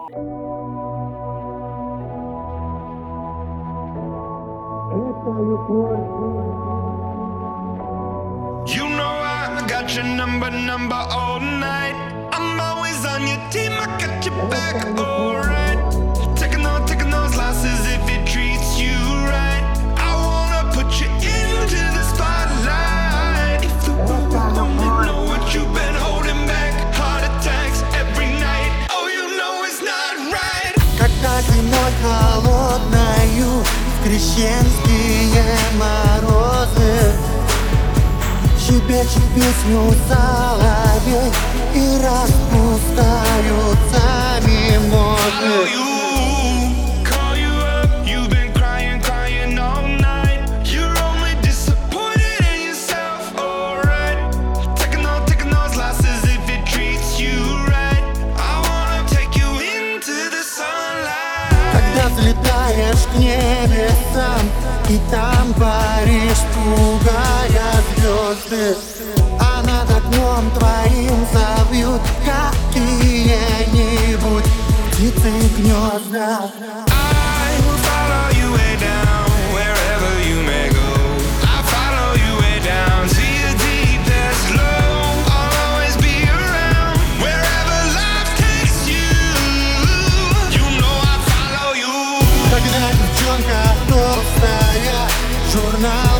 You know I got your number all night. I'm always on your team, I got your back, alright. Taking those losses if it treats you right. I wanna put you into the spotlight. If the world only know what you've been holding back. Heart attacks every night. Oh, you know it's not right. Когда зимой холодною в крещенские морозы щебечет песню соловей и распускаются мимозы. Call you up, you've been crying all night. You're only disappointed in yourself, alright. Taking those losses if it treats you right. I wanna take you into the sunlight. Когда взлетаешь к небесам и там паришь, пугая звезды, а над окном твоим забьют какие-нибудь птицы гнезда. I will follow you way down, wherever you may go. I follow you way down to your deepest low. I'll always be around, wherever life takes you. You know I follow you. Когда девчонка толстая, журнал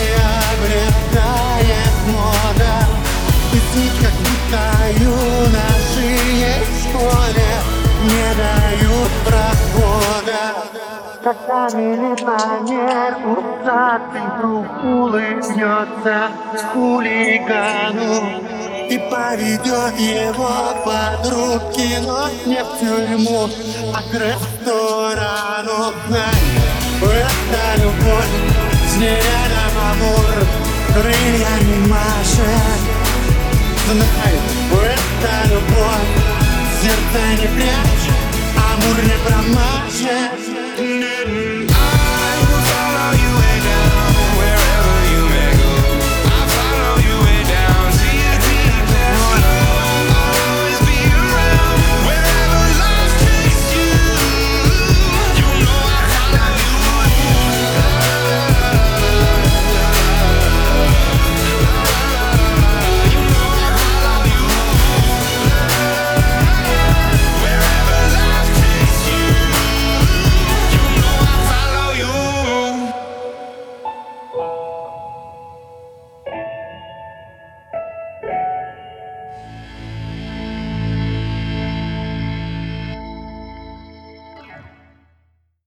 приобретает мода, песни, как будто юноши в школе не дают прохода. Когда милиционер усатый вдруг улыбнется хулигану и поведет его под руки, но не в тюрьму, а к ресторану. Это любовь, с нереальным амур, крыльями машет. Знай, это любовь, сердце не прячь, амур не промажет.